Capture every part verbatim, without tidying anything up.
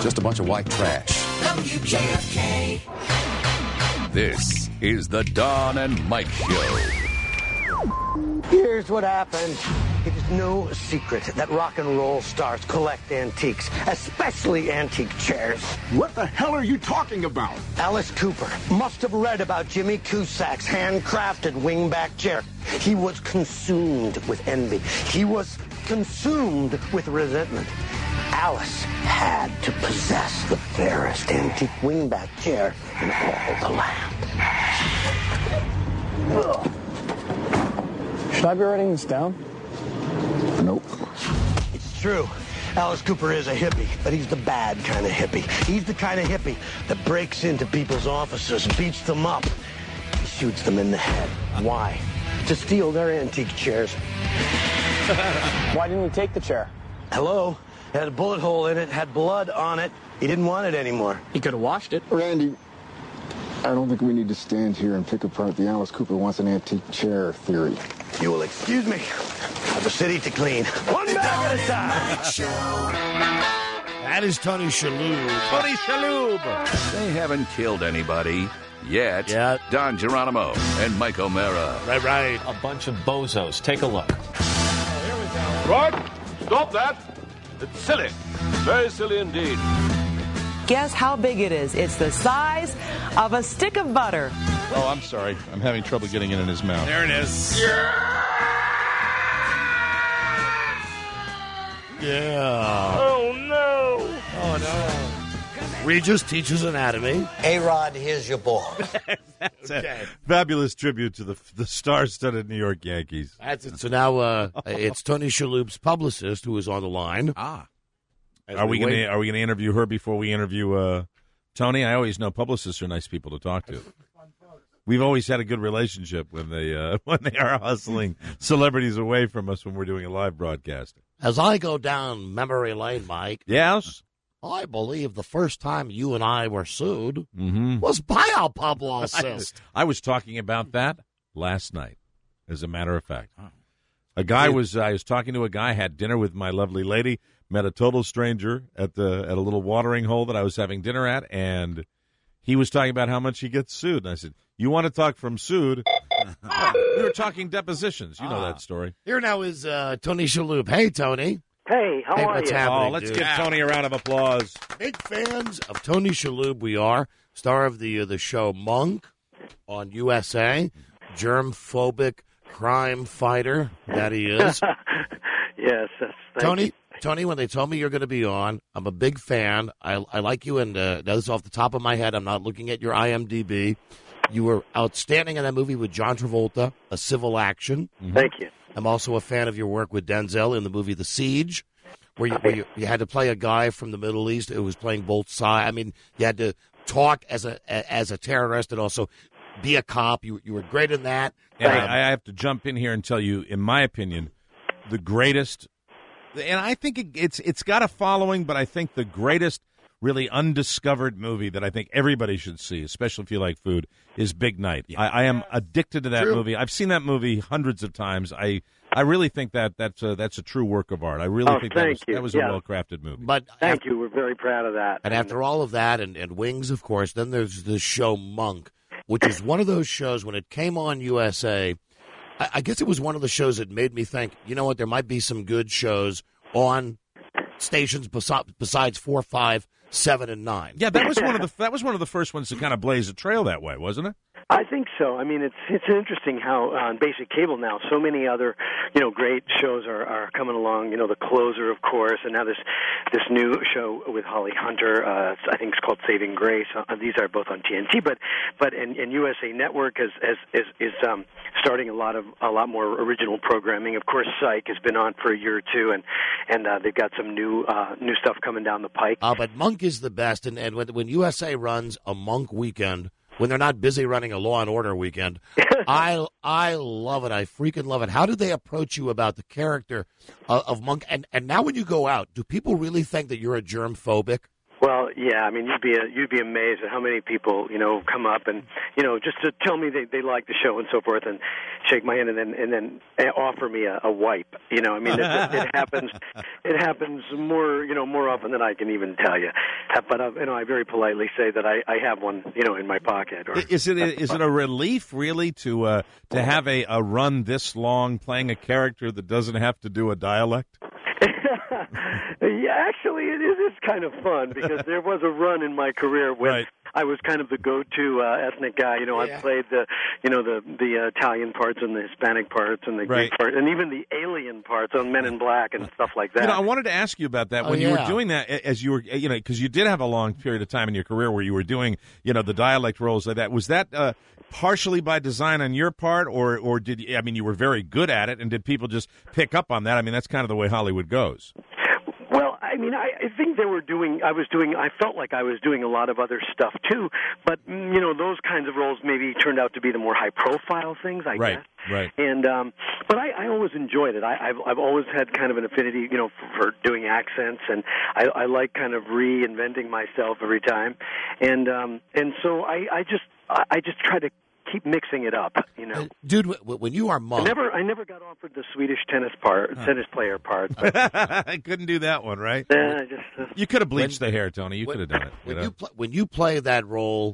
Just a bunch of white trash. W J F K. This is the Don and Mike Show. Here's what happened. It is no secret that rock and roll stars collect antiques, especially antique chairs. What the hell are you talking about? Alice Cooper must have read about Jimmy Cusack's handcrafted wingback chair. He was consumed with envy. He was consumed with resentment. Alice had to possess the fairest antique wingback chair in all the land. Ugh. Should I be writing this down? Nope. It's true. Alice Cooper is a hippie, but he's the bad kind of hippie. He's the kind of hippie that breaks into people's offices, beats them up, shoots them in the head. Why? To steal their antique chairs. Why didn't you take the chair? Hello? It had a bullet hole in it, had blood on it. He didn't want it anymore. He could have washed it. Randy, I don't think we need to stand here and pick apart the Alice Cooper wants an antique chair theory. You will excuse me. I have a city to clean. One bag at a time. That is Tony Shalhoub. Tony Shalhoub. They haven't killed anybody yet. Yeah. Don Geronimo and Mike O'Mara. Right, right. A bunch of bozos. Take a look. Right? Stop that. It's silly. Very silly indeed. Guess how big it is? It's the size of a stick of butter. Oh, I'm sorry. I'm having trouble getting it in his mouth. There it is. Yeah. Oh, no. Oh, no. Regis teaches anatomy. A-Rod, here's your ball. That's okay. Fabulous tribute to the the star-studded New York Yankees. That's it. So now uh, it's Tony Shalhoub's publicist who is on the line. Ah. As Are we wait- going to are we going to interview her before we interview uh, Tony? I always know publicists are nice people to talk to. We've always had a good relationship when they uh, when they are hustling celebrities away from us when we're doing a live broadcast. As I go down memory lane, Mike, Yes. I believe the first time you and I were sued Mm-hmm. was by our publicist. I was talking about that last night, as a matter of fact. A guy was I was talking to a guy, had dinner with my lovely lady, met a total stranger at the at a little watering hole that I was having dinner at, and he was talking about how much he gets sued. And I said, "You want to talk from sued?" We were talking depositions. You know that story. Here now is uh, Tony Shalhoub. Hey, Tony. Hey, how Hey, are what's you? happening, Oh, let's dude? give Tony a round of applause. Big fans of Tony Shalhoub. We are star of the uh, the show Monk on U S A, germ-phobic crime fighter that he is. Yes, that's, Tony, you. Tony, when they told me you're going to be on, I'm a big fan. I, I like you, and uh, now this is off the top of my head. I'm not looking at your I M D B. You were outstanding in that movie with John Travolta, A Civil Action. Thank you. I'm also a fan of your work with Denzel in the movie The Siege, where you, where you, you had to play a guy from the Middle East who was playing both sides. I mean, you had to talk as a as a terrorist and also be a cop. You you were great in that. And Um, I, I have to jump in here and tell you, in my opinion, the greatest, and I think it, it's it's got a following, but I think the greatest, really undiscovered movie that I think everybody should see, especially if you like food, is Big Night. I, I am addicted to that True. movie. I've seen that movie hundreds of times. I I really think that that's a, that's a true work of art. I really Oh, think that thank was, you. that was Yeah. a well-crafted movie. but Thank you. We're very proud of that. And after all of that, and, and Wings, of course, then there's the show Monk, which is one of those shows when it came on U S A. I, I guess it was one of the shows that made me think, you know what, there might be some good shows on stations besi- besides four, five, seven, and nine. Yeah, that was one of the that was one of the first ones to kind of blaze a trail that way, wasn't it? I think so. I mean, it's it's interesting how on basic cable now, so many other, you know, great shows are, are coming along. You know, The Closer, of course, and now this this new show with Holly Hunter. Uh, I think it's called Saving Grace. Uh, these are both on T N T, but but and, and U S A Network is is is, is um, starting a lot of a lot more original programming. Of course, Psych has been on for a year or two, and and uh, they've got some new uh, new stuff coming down the pike. Uh, but Monk is the best, and, and when, when U S A runs a Monk weekend, when they're not busy running a Law and Order weekend, I I love it. I freaking love it. How did they approach you about the character of, of Monk? And and now when you go out, do people really think that you're a germ phobic? Well, yeah, I mean, you'd be you'd be amazed at how many people, you know, come up and, you know, just to tell me they, they like the show and so forth, and shake my hand and then and then offer me a, a wipe. You know, I mean, it, it happens. It happens more, you know, more often than I can even tell you. But uh, you know, I very politely say that I, I have one, you know, in my pocket. Or is it is it a relief really to uh, to have a, a run this long playing a character that doesn't have to do a dialect? Yeah, actually, it is. It's kind of fun because there was a run in my career when right. I was kind of the go-to uh, ethnic guy. You know, yeah. I played the, you know, the the uh, Italian parts and the Hispanic parts and the right. Greek parts and even the alien parts on Men in Black and stuff like that. You know, I wanted to ask you about that when oh, you yeah. were doing that, as you were, you know, because you did have a long period of time in your career where you were doing, you know, the dialect roles like that. Was that uh, partially by design on your part, or or did you, I mean, you were very good at it, and did people just pick up on that? I mean, that's kind of the way Hollywood goes. Well, I mean, I, I think they were doing, I was doing, I felt like I was doing a lot of other stuff too, but, you know, those kinds of roles maybe turned out to be the more high-profile things, I right, guess. Right, And, um, but I, I always enjoyed it. I, I've, I've always had kind of an affinity, you know, for, for doing accents, and I, I like kind of reinventing myself every time. And, um, and so I, I just, I, I just try to keep mixing it up, you know. Uh, dude, w- when you are Monk, I never, I never got offered the Swedish tennis part, uh. tennis player part. But I couldn't do that one, right? Yeah, I just. Uh, you could have bleached when, the hair, Tony. You when, could have done it. When you, you, pl- when you play that role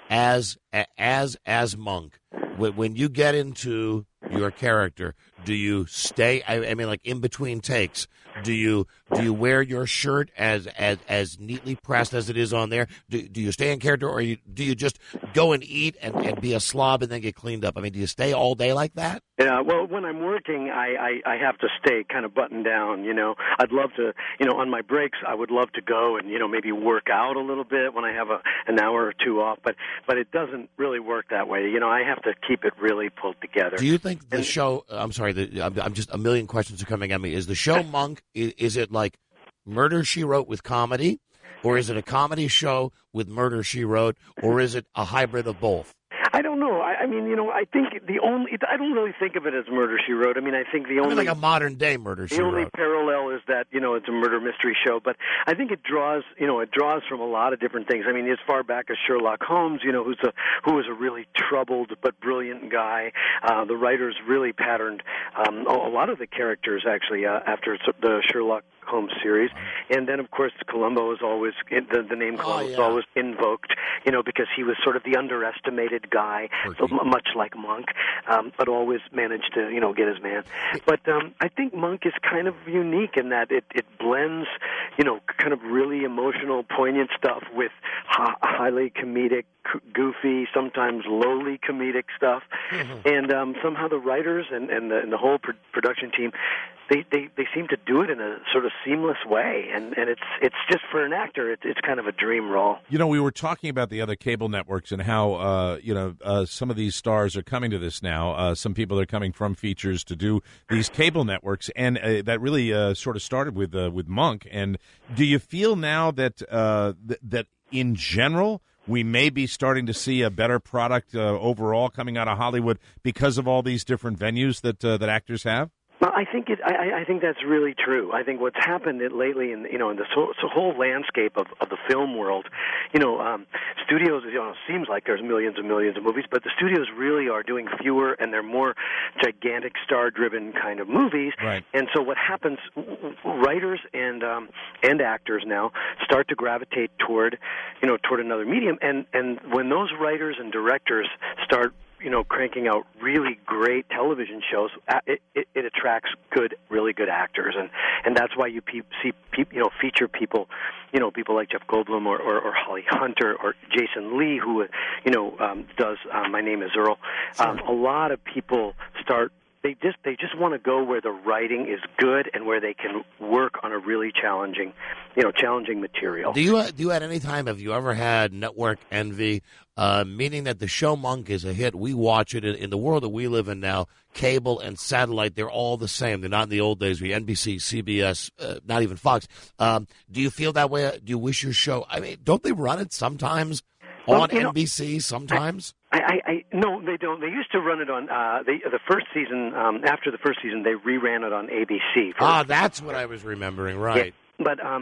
as as as Monk, when, when you get into your character, do you stay? I, I mean, like in between takes, do you do you wear your shirt as as as neatly pressed as it is on there? Do do you stay in character, or you, do you just go and eat and, and be a slob and then get cleaned up? I mean, do you stay all day like that? Yeah, well, when I'm working, I, I, I have to stay kind of buttoned down, you know. I'd love to, you know, on my breaks, I would love to go and, you know, maybe work out a little bit when I have a, an hour or two off, but, but it doesn't really work that way. You know, I have to keep it really pulled together. Do you think the and, show, I'm sorry, the, I'm, I'm just, a million questions are coming at me. Is the show Monk, is, is it like Murder, She Wrote with comedy, or is it a comedy show with Murder, She Wrote, or is it a hybrid of both? I don't know. I, I mean, you know, I think the only, I don't really think of it as Murder, She Wrote. I mean, I think the only. I mean, like a modern day Murder, She Wrote. The only wrote. parallel is that, you know, it's a murder mystery show. But I think it draws, you know, it draws from a lot of different things. I mean, as far back as Sherlock Holmes, you know, who's a, who was a really troubled but brilliant guy. Uh, the writers really patterned um, a lot of the characters, actually, uh, after the Sherlock Holmes series. And then, of course, Columbo is always, the, the name Columbo oh, yeah. is always invoked, you know, because he was sort of the underestimated guy, so much like Monk, um, but always managed to, you know, get his man. But um, I think Monk is kind of unique in that it, it blends, you know, kind of really emotional, poignant stuff with hi- highly comedic, goofy, sometimes lowly comedic stuff. Mm-hmm. And um, somehow the writers and, and, the, and the whole pr- production team, They, they they seem to do it in a sort of seamless way, and, and it's it's just for an actor, it's it's kind of a dream role. You know, we were talking about the other cable networks and how uh, you know uh, some of these stars are coming to this now. Uh, some people are coming from features to do these cable networks, and uh, that really uh, sort of started with uh, with Monk. And do you feel now that uh, th- that in general we may be starting to see a better product uh, overall coming out of Hollywood because of all these different venues that uh, that actors have? Well, I think it. I, I think that's really true. I think what's happened lately, in you know, in the so, so whole landscape of, of the film world, you know, um, studios. You know, it seems like there's millions and millions of movies, but the studios really are doing fewer, and they're more gigantic, star-driven kind of movies. Right. And so, what happens? Writers and um, and actors now start to gravitate toward, you know, toward another medium, and and when those writers and directors start, you know, cranking out really great television shows, it, it, it attracts good, really good actors, and, and that's why you pe- see, pe- you know, feature people, you know, people like Jeff Goldblum or, or, or Holly Hunter or Jason Lee, who, you know, um, does um, My Name Is Earl. Sure. Um, a lot of people start. They just they just want to go where the writing is good and where they can work on a really challenging, you know, challenging material. Do you uh, do you at any time have you ever had network envy, uh, meaning that the show Monk is a hit? We watch it in, in the world that we live in now. Cable and satellite, they're all the same. They're not in the old days. We N B C, C B S, uh, not even Fox. Um, do you feel that way? Do you wish your show? I mean, don't they run it sometimes well, on N B C? Sometimes. I, I, I no, they don't. They used to run it on uh, they, the first season. Um, after the first season, they reran it on A B C. Ah, that's what I was remembering. Right. Yeah. But um,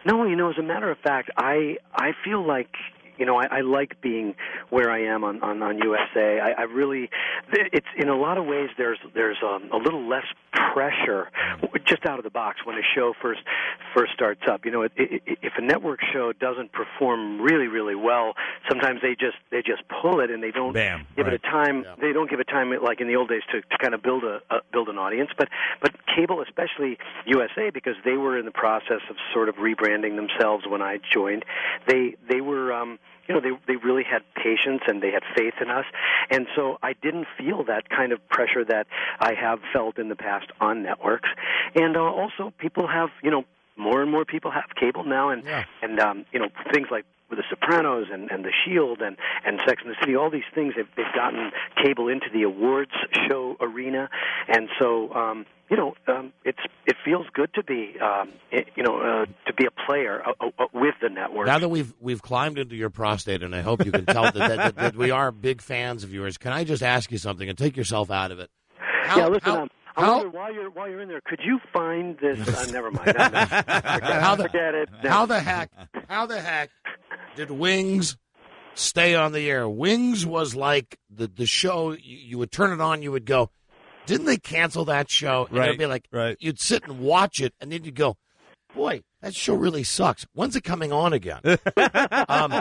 No, you know, as a matter of fact, I I feel like, you know, I, I like being where I am on, on, on U S A. I, I really, it's in a lot of ways. There's there's um, a little less pressure just out of the box when a show first first starts up. You know, it, it, if a network show doesn't perform really really well, sometimes they just they just pull it and they don't Bam, give right. it a time. Yeah. They don't give it time like in the old days to, to kind of build a uh, build an audience. But but cable, especially U S A, because they were in the process of sort of rebranding themselves when I joined. They they were. Um, You know, they they really had patience and they had faith in us, and so I didn't feel that kind of pressure that I have felt in the past on networks. And uh, also, people have, you know, more and more people have cable now, and Yeah. and um, you know, things like with The Sopranos and, and The Shield and, and Sex and the City, all these things, they've, they've gotten cable into the awards show arena, and so um, you know, um, it's it feels good to be um, it, you know uh, to be a player uh, uh, with the network. Now that we've we've climbed into your prostate, and I hope you can tell that, that, that, that we are big fans of yours. Can I just ask you something and take yourself out of it? How, yeah, listen. how, um, I how, wonder, while you're while you're in there, could you find this? Uh, never mind. No, no. Forget, how the, forget it. No. How the heck? How the heck did Wings stay on the air? Wings was like the the show. You, you would turn it on, you would go. Didn't they cancel that show? And right. It'd be like right. You'd sit and watch it, and then you'd go, "Boy, that show really sucks. When's it coming on again?" um,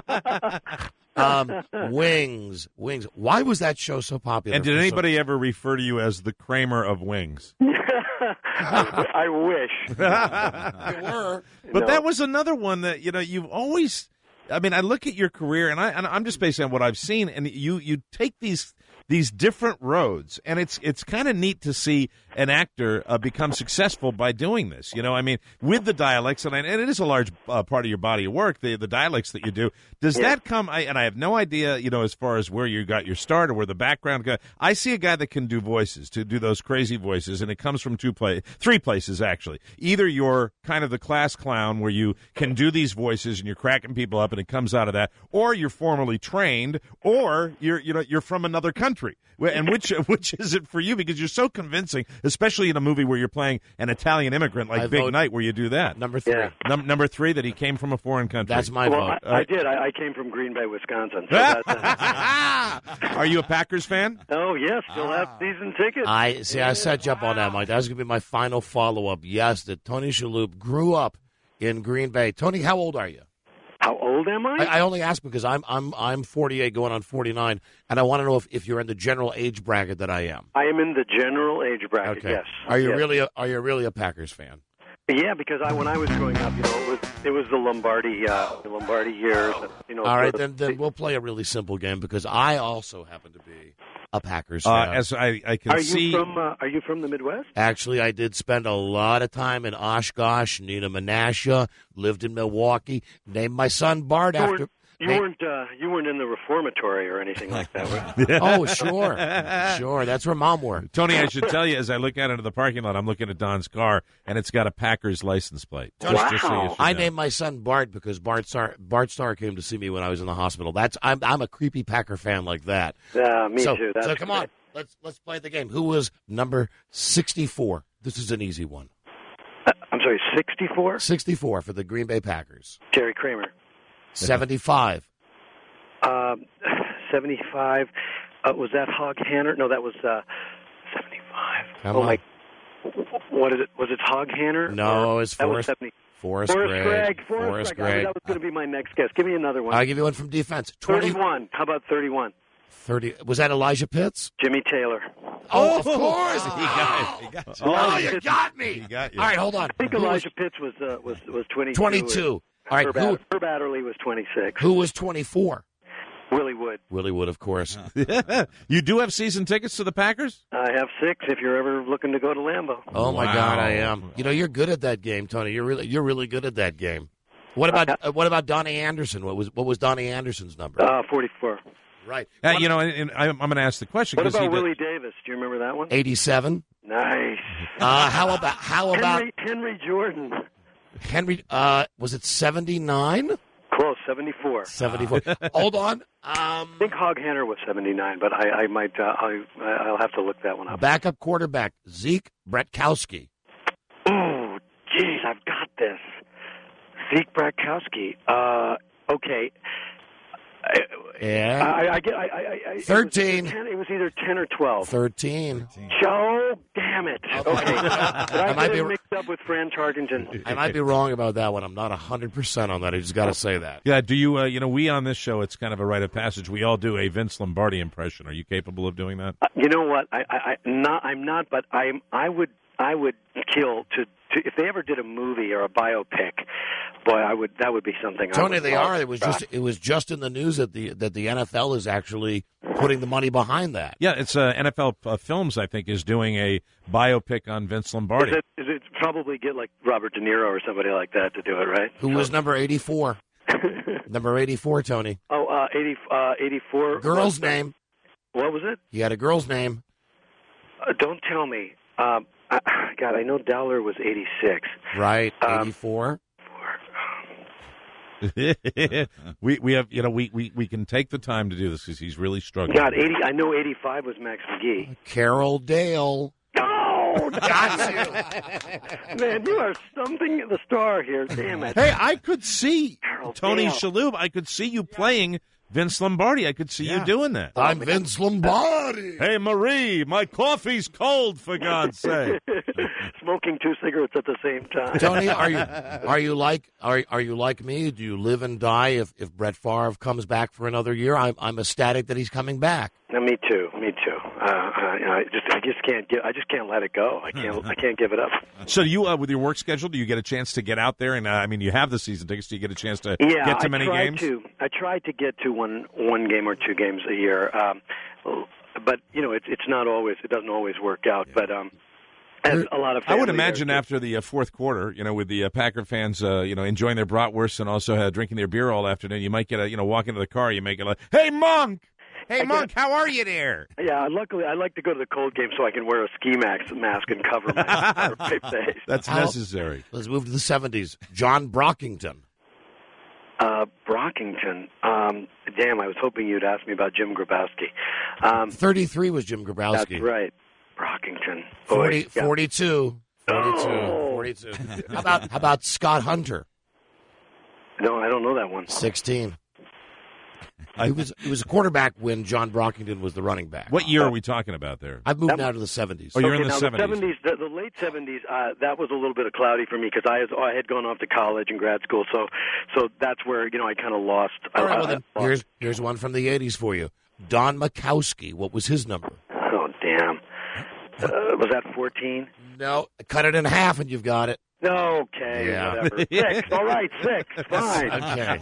um, Wings, Wings. Why was that show so popular? And did anybody so- ever refer to you as the Kramer of Wings? I, I wish. You were. But No. that was another one that, you know, you've always, I mean, I look at your career, and, I, and I'm just based on what I've seen, and you, you take these these different roads, and it's it's kind of neat to see an actor uh, become successful by doing this. You know, I mean, with the dialects, and, I, and it is a large uh, part of your body of work, the the dialects that you do. Does Yeah. that come? I, and I have no idea, you know, as far as where you got your start or where the background goes. I see a guy that can do voices, to do those crazy voices, and it comes from two play, three places actually. Either you're kind of the class clown where you can do these voices and you're cracking people up, and it comes out of that, or you're formally trained, or you're you know you're from another country. And which which is it for you? Because you're so convincing, especially in a movie where you're playing an Italian immigrant like I Big vote Night, where you do that. Number three. Yeah. Num- number three, that he came from a foreign country. That's my Well, vote. I, I did. I, I came from Green Bay, Wisconsin. So that's, uh, Are you a Packers fan? oh yes, still have season tickets. I see. I set you up on that, Mike. That was going to be my final follow up. Yes, that Tony Shalhoub grew up in Green Bay. Tony, how old are you? How old am I? I, I only ask because I'm I'm I'm forty-eight, going on forty-nine, and I want to know if, if you're in the general age bracket that I am. I am in the general age bracket. Okay. Yes. Are you Yes. really a, are you really a Packers fan? Yeah, because I, when I was growing up, you know, it was it was the Lombardi, uh, the Lombardi years. You know. All right, sort of- then then we'll play a really simple game because I also happen to be a Packers Uh, fan. as I, I can Are see. you from uh, Are you from the Midwest? Actually, I did spend a lot of time in Oshkosh, Nina Menasha, lived in Milwaukee, named my son Bart You after. weren't you na- weren't, uh, you weren't in the reformatory or anything like that, were you? Oh, sure, sure. That's where Mom worked. Tony, I should tell you, as I look out into the parking lot, I'm looking at Don's car, and it's got a Packers license plate. Just, Wow. just so you should I know. named my son Bart because Bart Starr, Bart Starr came to see me when I was in the hospital. That's I'm I'm a creepy Packer fan like that. Uh, me so, too. That's so come on, let's let's play the game. Who was number sixty-four? This is an easy one. Uh, I'm sorry, sixty-four? sixty-four for the Green Bay Packers. Jerry Kramer. seventy-five. Um, seventy-five. Uh, was that Hog Hanner? No, that was uh, seventy-five. Come oh on. my! What is it? Was it Hog Hanner? No, Or- it's that was Forrest. seventy. Forrest, Forrest Gregg. Gregg. Forrest, Forrest Gregg. I- Gregg. That was going to be my next guess. Give me another one. I'll give you one from defense. twenty, thirty-one. How about thirty-one? thirty. Was that Elijah Pitts? Jimmy Taylor. Oh, of course. He got it. He got you. Oh, you got me. He got you. All right, hold on. I think Who Elijah was Pitts was uh, was was twenty-two. twenty-two. All right, Herb, who, Ad- Herb Adderley was twenty-six. who was twenty-four? Willie Wood. Willie Wood, of course. You do have season tickets to the Packers? I have six. If you're ever looking to go to Lambeau. Oh my Wow. God, I am. You know, you're good at that game, Tony. You're really, you're really good at that game. What about, uh, what about Donnie Anderson? What was, what was Donnie Anderson's number? Uh, forty-four. Right. Uh, you know, and, and I'm, I'm going to ask the question. What 'cause about he did- Willie Davis? Do you remember that one? eighty-seven. Nice. Uh, how about, how about Henry, Henry Jordan. Henry? Uh, was it seventy-nine? Close, seventy-four. seventy-four. Hold on. I Um, think Hog Hanner was seventy-nine, but I, I might, uh, I, I'll have to look that one up. backup quarterback Zeke Bretkowski. Oh, geez, I've got this. Zeke Bratkowski. Uh, okay. I, Yeah. I, I get. I, I, I, Thirteen. It was, ten, it was either ten or twelve. Thirteen. Joe, damn it. Okay. Did I, I might get be it mixed up with Fran Tarkenton? I might be wrong about that one. I'm not one hundred percent on that. I just got to say that. Yeah, do you, uh, you know, we on this show, it's kind of a rite of passage. We all do a Vince Lombardi impression. Are you capable of doing that? Uh, you know what? I, I, I not. I'm not. But I'm. I would. I would kill to, to. If they ever did a movie or a biopic, boy, I would. That would be something. I Tony, would they love. are. It was just. It was just in the news that the that the N F L is actually putting the money behind that. Yeah, it's uh, N F L uh, Films, I think, is doing a biopic on Vince Lombardi. Is it, is it probably get like Robert De Niro or somebody like that to do it, right? Who was number eighty-four? Number eighty-four, Tony. Oh, uh, eighty, uh, eighty-four. Girl's name. What was it? He had a girl's name. Uh, don't tell me. Um, I, God, I know Dowler was eighty-six. Right, Um, eighty-four. we we have you know we, we, we can take the time to do this because he's really struggling. God, eighty. I know eighty-five was Max McGee. Carol Dale. Oh, Got you. man, you are stumping the star here. Damn it. Hey, I could see Carol Tony Dale. Shalhoub. I could see you playing Vince Lombardi. I could see Yeah. you doing that. I'm Vince Lombardi. Hey, Marie, my coffee's cold, for God's sake. Smoking two cigarettes at the same time. Tony, are you are you like are are you like me? Do you live and die if, if Brett Favre comes back for another year? I'm I'm ecstatic that he's coming back. No, me too. Me too. Uh, I, I just, I just can't get. I just can't let it go. I can't. I can't give it up. So, you uh, with your work schedule, do you get a chance to get out there? And uh, I mean, you have the season tickets. Do you get a chance to Yeah, get to I many try games? To, I try to get to one one game or two games a year, um, but you know, it's it's not always. It doesn't always work out. But um, and a lot of. I would family imagine there. after the uh, fourth quarter, you know, with the uh, Packer fans, uh, you know, enjoying their bratwurst and also uh, drinking their beer all afternoon, you might get a, you know, walk into the car, you make it like, "Hey, Monk! Hey, I Monk, get- how are you there?" Yeah, luckily I like to go to the cold game so I can wear a ski mask, mask and cover my, my face. That's How- necessary. Let's move to the seventies. John Brockington. Uh, Brockington. Um, damn, I was hoping you'd ask me about Jim Grabowski. Um, thirty-three was Jim Grabowski. that's right, Brockington. Boy, forty, yeah. forty-two. forty-two. Oh. forty-two. How about how about Scott Hunter? No, I don't know that one. sixteen. He was he was a quarterback when John Brockington was the running back. What year are we talking about there? I've moved That- now to the seventies. Oh, you're okay, in the now seventies. the seventies, the, the late seventies. Uh, that was a little bit of cloudy for me because I, was- I had gone off to college and grad school, so so that's where you know I kind of lost. All I, right, well I- then, I- here's here's one from the eighties for you. Don Makowski. What was his number? oh damn, uh, was that fourteen? No, cut it in half and you've got it. No, okay, Yeah. whatever. Six. All right, six. Fine. Okay.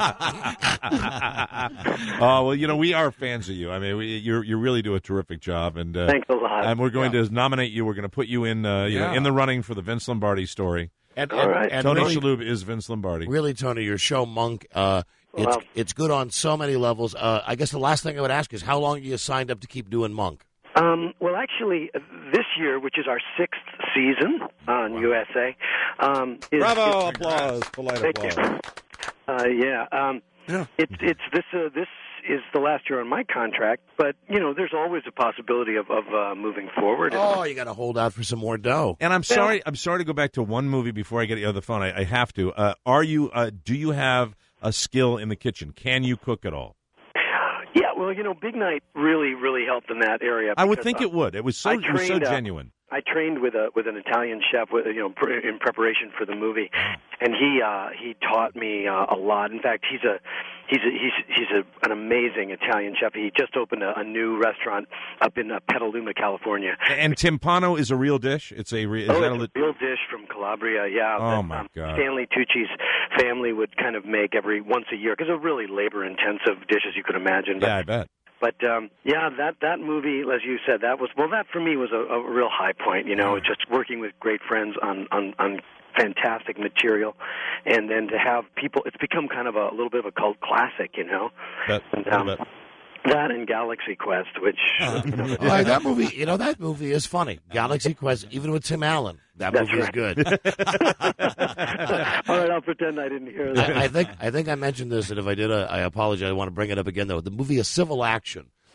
Oh, well, you know, we are fans of you. I mean, we, you you really do a terrific job, and uh, Thanks a lot. and we're going to nominate you. We're going to put you in, uh, you know, Yeah. in the running for the Vince Lombardi story. And, All and, right. and Tony really, Shalhoub is Vince Lombardi. really, Tony, your show, Monk, uh, it's Well- it's good on so many levels. Uh, I guess the last thing I would ask is how long are you signed up to keep doing Monk? Um, well, actually, uh, this year, which is our sixth season on U S A, um, is, Bravo! is- Applause! Polite Thank applause. you. Uh, yeah, um, Yeah. it's it's this uh, this is the last year on my contract, but you know, there's always a possibility of of uh, moving forward. Oh, you got to hold out for some more dough. And I'm sorry, I'm sorry to go back to one movie before I get you on the phone. I, I have to. Uh, are you? Uh, do you have a skill in the kitchen? Can you cook at all? Yeah, well, you know, Big Night really, really helped in that area. I would because, think uh, it would. It was so I it was so trained, uh, genuine. I trained with a with an Italian chef, with, you know, pr- in preparation for the movie, and he uh, he taught me uh, a lot. In fact, he's a he's a, he's he's a, an amazing Italian chef. He just opened a, a new restaurant up in uh, Petaluma, California. And timpano is a real dish. It's a. Re- is Oh, that it's a, a real dish from Calabria, yeah. Oh, that, my um, God. Stanley Tucci's family would kind of make every once a year because they're really labor-intensive dishes, you could imagine. But, yeah, I bet. But um, yeah, that that movie, as you said, that was well. That for me was a, a real high point. You know, just working with great friends on on. on fantastic material, and then to have people, it's become kind of a, a little bit of a cult classic, you know. Bet. And, I um, bet. that and Galaxy Quest, which uh, you know, All right, that movie, you know, that movie is funny. Galaxy Quest, even with Tim Allen, that That's movie right. is good. all right, I'll pretend I didn't hear that. I, I think I think I mentioned this, and if I did, uh, I apologize. I want to bring it up again, though. The movie A Civil Action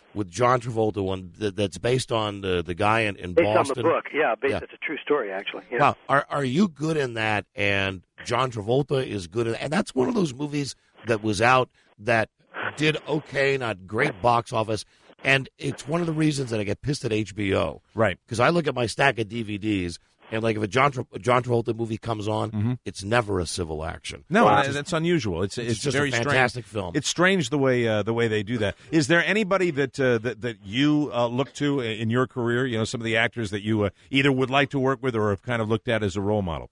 with John Travolta one that, that's based on the the guy in, in based Boston. on the book, yeah, based, Yeah. it's a true story, actually. Yeah. Wow, are are you good in that? And John Travolta is good in, and that's one of those movies that was out that did okay, not great box office, and it's one of the reasons that I get pissed at H B O, right? Because I look at my stack of D V Ds. And like if a John Tra- John Travolta movie comes on, mm-hmm. it's never a civil action. No, Wow. that- that's unusual. It's it's, It's just a very fantastic strange. film. It's strange the way uh, the way they do that. Is there anybody that uh, that that you uh, look to in your career? You know, some of the actors that you uh, either would like to work with or have kind of looked at as a role model.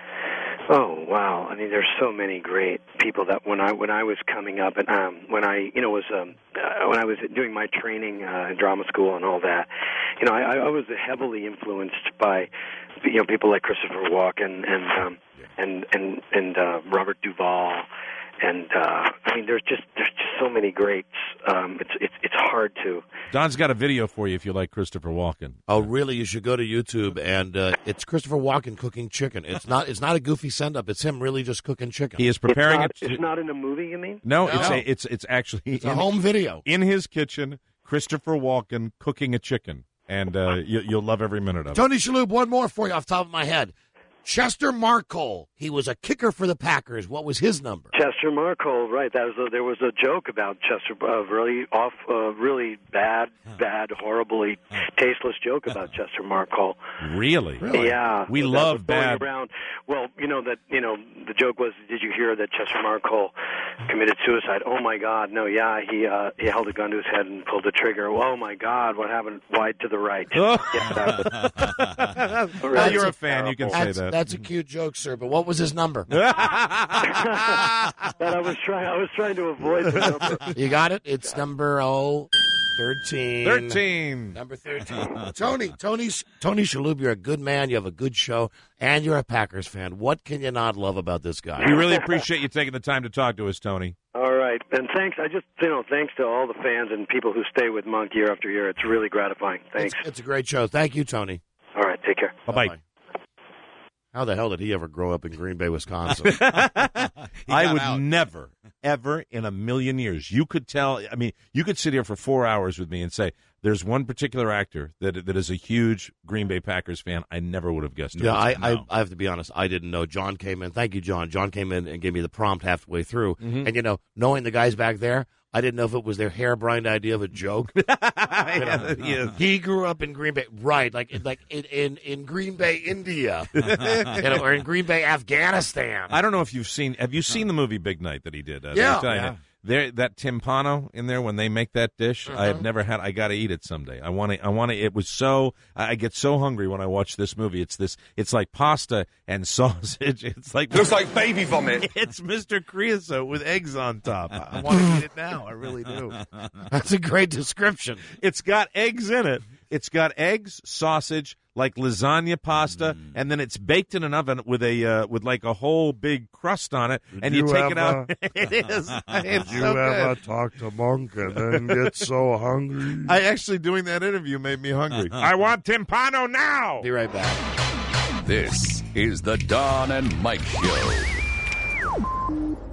Oh wow! I mean, there's so many great people that when I when I was coming up and um, when I you know was um, uh, when I was doing my training uh, in drama school and all that, you know, I, I was heavily influenced by you know people like Christopher Walken and um, and and and uh, Robert Duvall. And uh, I mean, there's just there's just so many greats. Um, it's it's it's hard to. Don's got a video for you if you like Christopher Walken. Oh, really? You should go to YouTube, and uh, it's Christopher Walken cooking chicken. It's not it's not a goofy send up. It's him really just cooking chicken. He is preparing It's not, it. it's not in a movie, you mean? No, No. it's a, it's it's actually It's a home video in his kitchen. Christopher Walken cooking a chicken, and uh, you, you'll love every minute of it. Tony Shalhoub, one more for you off the top of my head. Chester Marcol. He was a kicker for the Packers. What was his number? Chester Marcol, right? That was a, there was a joke about Chester, uh, really off, uh, really bad, bad, horribly tasteless joke about Chester Marcol. Really? Yeah, We that love was going bad. Around. Well, you know that you know the joke was, did you hear that Chester Marcol committed suicide? Oh my God, no, yeah, he uh, he held a gun to his head and pulled the trigger. Oh my God, what happened? Wide to the right. Yeah, that was- Well, you're a fan. You can say That's, that. that's a cute joke, sir. But what was his number? But I was trying. I was trying to avoid the number. You got it. It's number oh thirteen. Thirteen. Number thirteen. Tony, Tony, Tony Shalhoub, you're a good man. You have a good show, and you're a Packers fan. What can you not love about this guy? We really appreciate you taking the time to talk to us, Tony. All right, and thanks. I just you know thanks to all the fans and people who stay with Monk year after year. It's really gratifying. Thanks. It's, it's a great show. Thank you, Tony. All right, take care. Bye bye. How the hell did he ever grow up in Green Bay, Wisconsin? I would never, ever in a million years. You could tell. I mean, you could sit here for four hours with me and say, "There's one particular actor that that is a huge Green Bay Packers fan." I never would have guessed it. Yeah, I, I, I have to be honest. I didn't know. John came in. Thank you, John. John came in and gave me the prompt halfway through. Mhm. And, you know, knowing the guys back there, I didn't know if it was their harebrained idea of a joke. You know, Yeah, yeah. He grew up in Green Bay, right? Like, like in in, in Green Bay, India, you know, or in Green Bay, Afghanistan. I don't know if you've seen. Have you seen the movie Big Night that he did? Uh, Yeah. I'm telling you, Yeah. There, that timpano in there when they make that dish, I have Uh-huh. never had. I got to eat it someday. I want to. I want to. It was so. I I get so hungry when I watch this movie. It's this. It's like pasta and sausage. It's like Looks like baby vomit. It's Mister Creosote with eggs on top. I, I want to eat it now. I really do. That's a great description. It's got eggs in it. It's got eggs, sausage, like lasagna pasta, Mm. and then it's baked in an oven with a uh, with like a whole big crust on it, and you, you take it ever- out. It is. It's Did you so ever good. talk to Monk and then get so hungry? I actually doing that interview made me hungry. I want timpano now. Be right back. This is the Don and Mike Show.